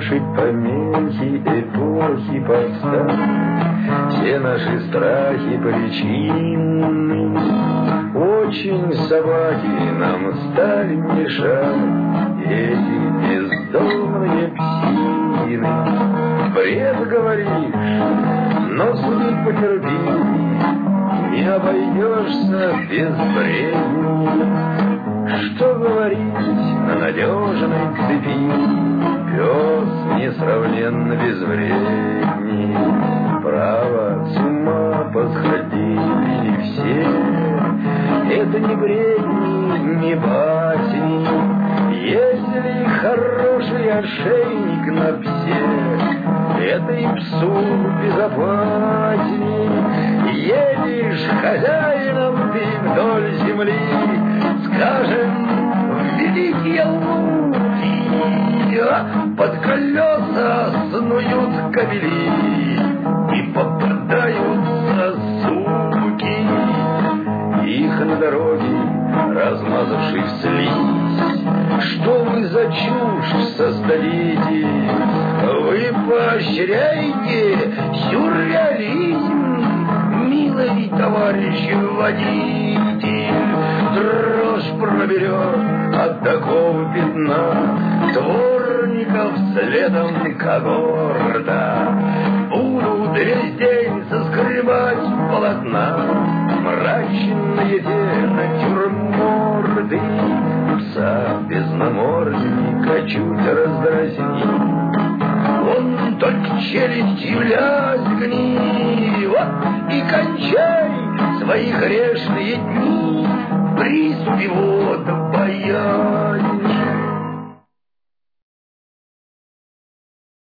наши помехи эпохи повстали, все наши страхи причины. Очень собаки нам стали мешать, эти бездомные псины. Бред говоришь, но суды потерпи, не обойдешься без бредни. Что говорить на надежной цепи, пес несравненно безвредней. Право, с ума посходили все, это не бредни, не басни. Если хороший ошейник на псе, это и псу безопасней. Едешь хозяином ты вдоль земли, скажем, в великие луки, под колеса снуют кобели и попадаются суки. Их на дороге, размазавший в слизь, что вы за чушь создадите? Вы поощряете сюрреализм, милый товарищ водитель. Дрожь проберет от такого пятна, дворников следом когорта. Будут весь день соскребать полотна мрачные те натюрморды. Пса без намордника чуть раздразни, он только челюстью лязгни, вот и кончай свои грешные дни. В приступе вот боя